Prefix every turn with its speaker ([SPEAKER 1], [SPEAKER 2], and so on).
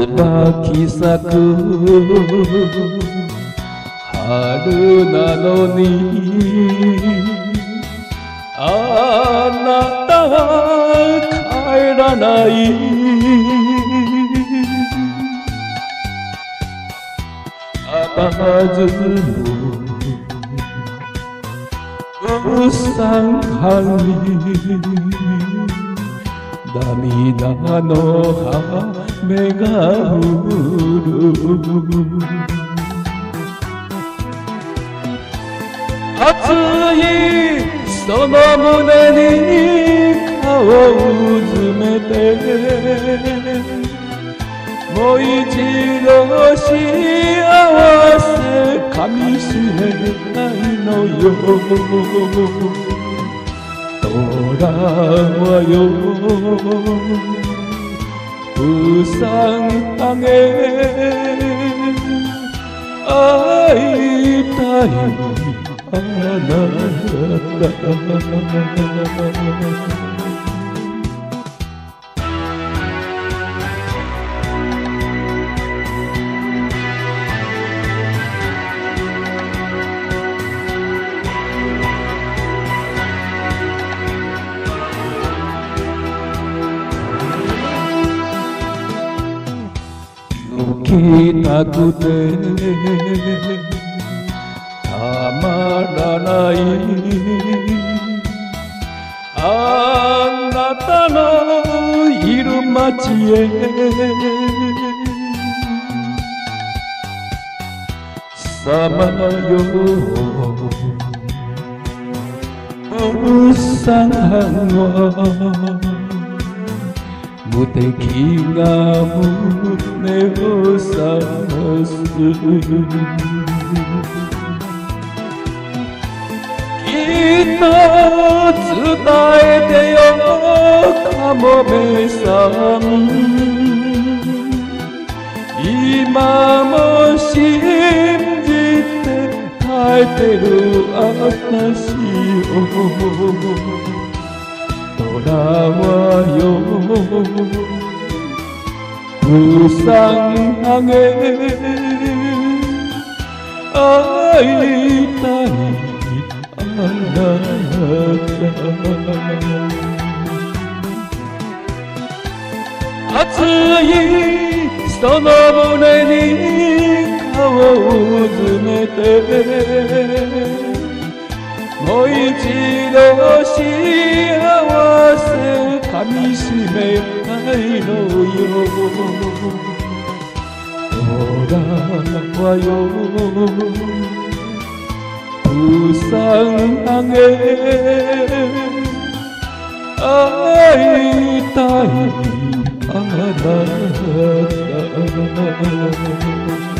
[SPEAKER 1] 葉き咲く春なのにあなたは帰らない甘ずのうさんはに涙の雨が降る熱いその胸に顔をうずめてもう一度幸せかみしめないのよ空はようさんあげ会いたいあなたきたくてたまらないあなたのいる街へさまようさんは無敵が胸を刺すきっと伝えてよかもめさん今も信じて耐えてる私を空はようさんあげ会いたいあなた熱いその胸に顔をうずめてもう一度幸せかみしめたいのよ空はようさんあげ会いたいあなた